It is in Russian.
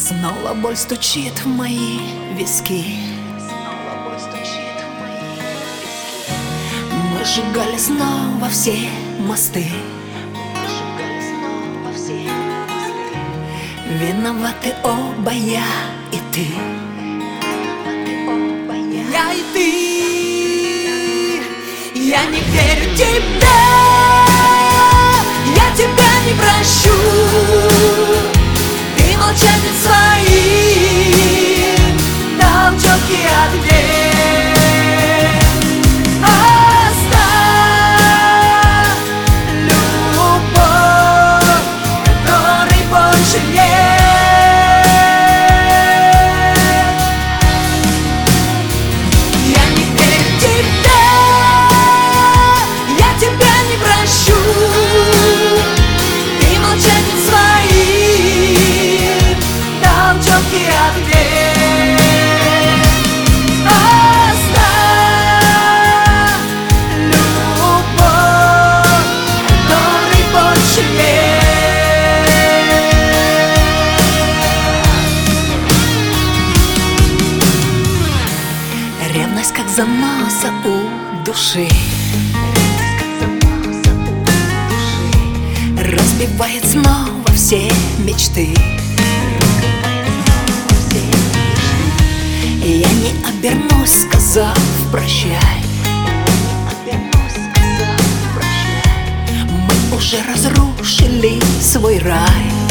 Снова боль стучит в мои виски. Мы сжигали снова все мосты. Виноваты оба, я и ты. Я и ты. Я не верю тебе. Я тебя не прощу. Ты молчанием своим дал четкий ответ. Оставь любовь, которой больше нет. Я не верю тебе. Я тебя не прощу. Ты молчанием своим дал четкий ответ. Оставь любовь, которой больше нет. Ревность как заноса у души, разбивает снова все мечты. Я не обернусь, сказав прощай. Мы уже разрушили свой рай.